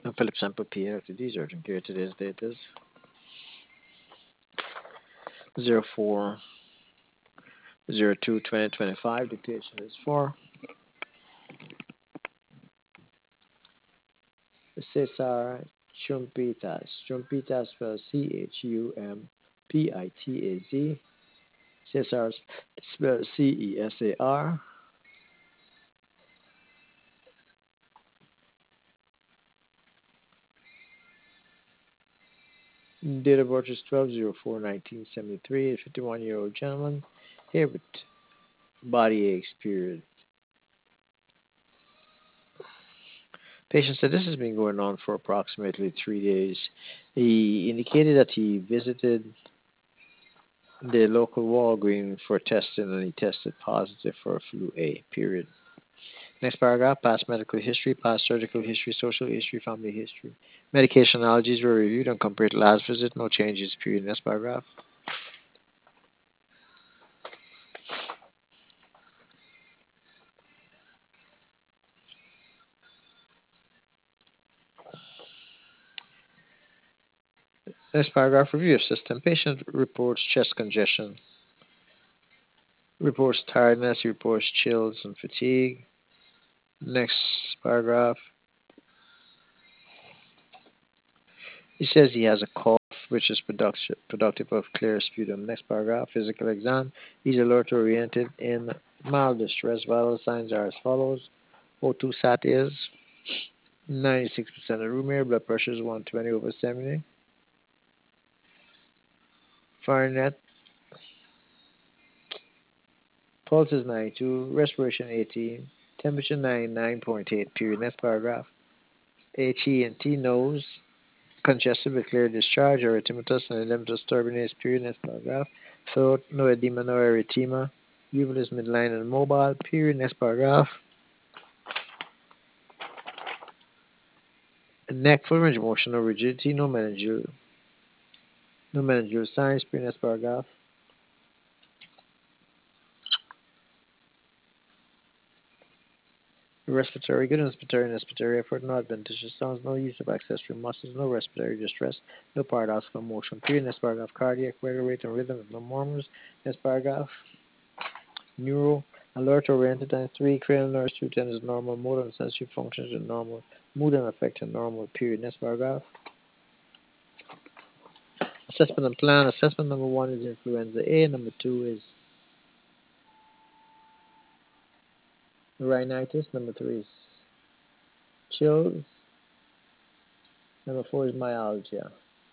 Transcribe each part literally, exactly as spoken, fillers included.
I'm Philip Sample, P A, Doctor D's urgent care. Today's date is zero four zero two twenty twenty-five. Dictation is for Cesar Chumpitas. Chumpitas spelled C H U M P I T A Z. Cesar spelled C E S A R. Date of birth is twelve oh four nineteen seventy-three. A fifty-one year old gentleman here with body aches, period. Patient said this has been going on for approximately three days. He indicated that he visited the local Walgreens for testing and he tested positive for flu A, period. Next paragraph, past medical history, past surgical history, social history, family history. Medication allergies were reviewed and compared to last visit, no changes, period. Next paragraph. Next paragraph, review of system. Patient reports chest congestion, reports tiredness, reports chills and fatigue. Next paragraph, he says he has a cough, which is production, productive of clear sputum. Next paragraph, physical exam. He's alert oriented in mild distress. Vital signs are as follows. O two sat is ninety-six percent of room air. Blood pressure is one twenty over seventy. Fahrenheit. Pulse is ninety-two. Respiration eighteen. Temperature ninety-nine point eight. Period. Next paragraph. H E and T nose. Congested with clear discharge. Erythematous and edematous turbinates. Period. Next paragraph. Throat. No edema, no erythema. Uvula is midline and mobile. Period. Next paragraph. Neck full range of motion, no rigidity, no meningeal, no meningeal signs. Period. Next paragraph. Respiratory, good respiratory and respiratory effort, no adventitious sounds, no use of accessory muscles, no respiratory distress, no paradoxical motion. Period. Next paragraph. Cardiac, regular rate and rhythm, no murmurs. Next paragraph. Neuro, alert, oriented, times three, cranial nerves, two ten is normal, motor and sensory functions are normal, mood and affect are normal. Period. Next paragraph. Assessment and plan. Assessment number one is influenza A, number two is rhinitis, number three is chills, number four is myalgia.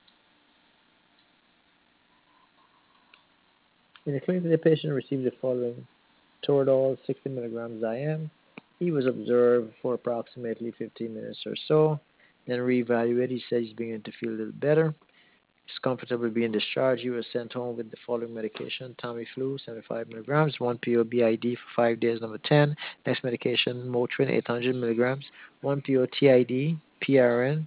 In the clinic, the patient received the following: Toradol, sixty milligrams I M. He was observed for approximately fifteen minutes or so, then reevaluated. He said he's beginning to feel a little better. He's comfortable being discharged. He was sent home with the following medication: Tamiflu, seventy-five milligrams, one P O B I D for five days, number ten. Next medication, Motrin, eight hundred milligrams, one P O T I D, P R N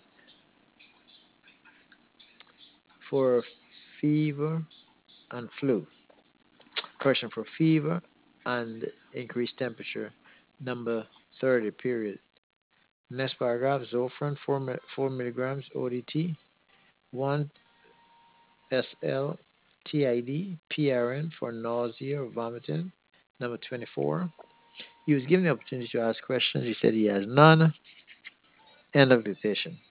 for fever and flu. Correction, for fever and increased temperature, number thirty, period. Next paragraph, Zofran, four, four milligrams O D T, one S L T I D, P R N for nausea or vomiting, number twenty-four. He was given the opportunity to ask questions. He said he has none. End of dictation.